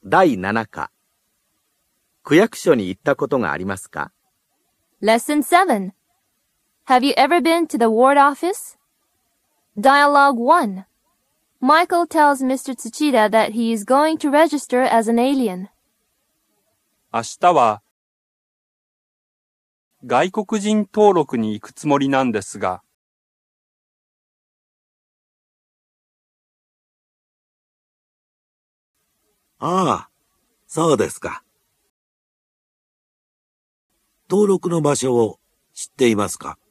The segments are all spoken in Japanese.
第7課。区役所に行ったことがありますか？ Lesson 7. Have you ever been to the ward office? Dialogue 1. Michael tells Mr. Tsuchida that he is going to register as an alien. 明日は外国人登録に行くつもりなんですが、 ああ、そうですか。登録の場所を知っていますか？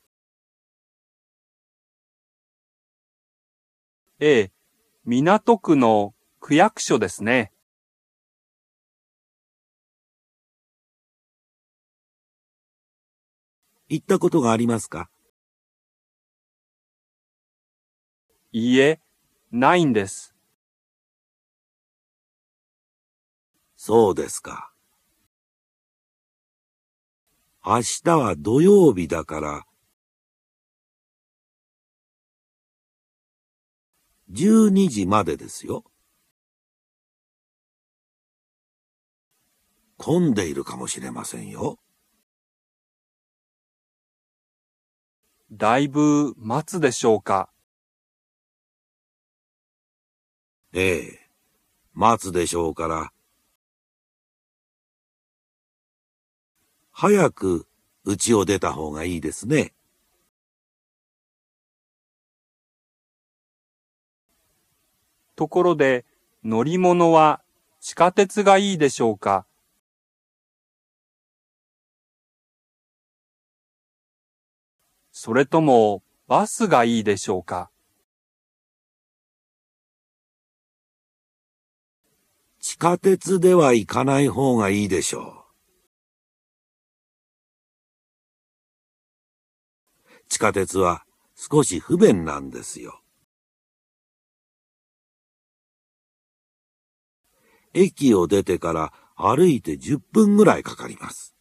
ええ、港区の区役所ですね。 行ったことがありますか？ いいえ、ないんです。 そうですか。明日は土曜日だから、12時までですよ。混んでいるかもしれませんよ。 だいぶ待つでしょうか。 ええ、待つでしょうから、早く家を出た方がいいですね。 ところで、乗り物は地下鉄がいいでしょうか。それともバスがいいでしょうか。 地下鉄では行かない方がいいでしょう。地下鉄は少し不便なんですよ。駅を出てから歩いて10分ぐらいかかります。